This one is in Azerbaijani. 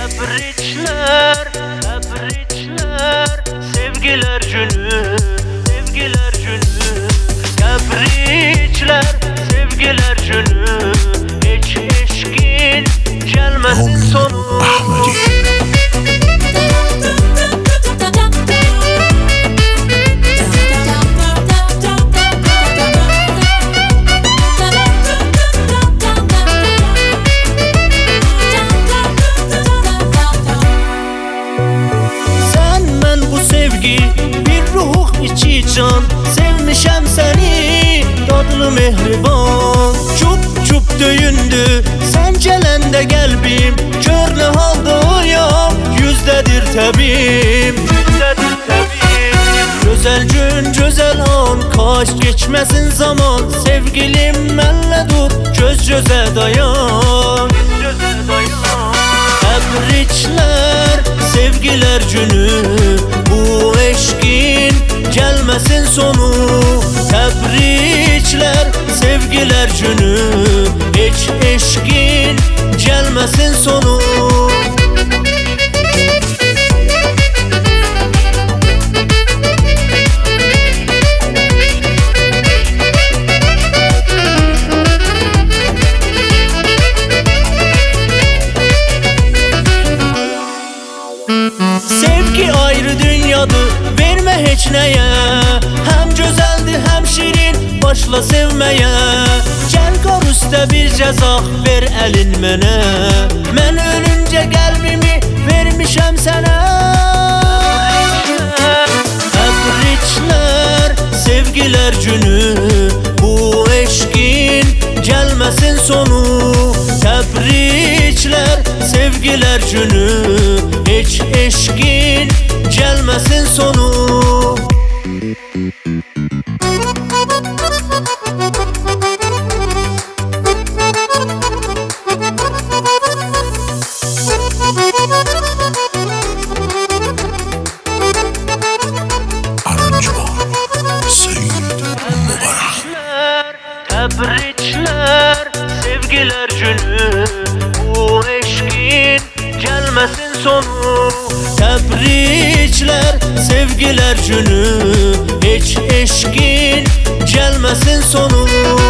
Tebrikler, tebrikler, sevgiler günü, sevgiler günü. Tebrikler, sevgiler günü. Hiç eşkin gelmesin sonu. Bir ruh içi can, sevmişem seni, dadlı mehriban. Çup çup döyündü, sen gelende gelbim, körlü haldayam, yüzdedir təbim, yüzdedir təbim. Güzel gün, güzel an, kaç geçmesin zaman, sevgilim mənlə dur, göz göze dayan, göz göze dayan. Tebrikler, sevgiler günü, bu eşkin gelmesin sonu. Tebrikler, sevgiler günü, hiç eşkin gelmesin sonu. Sevgi ayrı dünyadır, verme hiç neye. Hem güzeldi hem şirin, başla sevmeye. Gel qar üstə bir cəza, ver əlin mənə. Mən ölünce qəlbimi vermişəm sənə. Tebrikler, sevgiler günü, bu eşkin gelmesin sonu. Tebrikler, sevgiler günü, hiç eşkin gelmesin sonu. Tebrikler, sevgiler günü, bu eşkin gelmesin sonu. Tebrikler, sevgiler günü, hiç eşkin gelmesin sonu.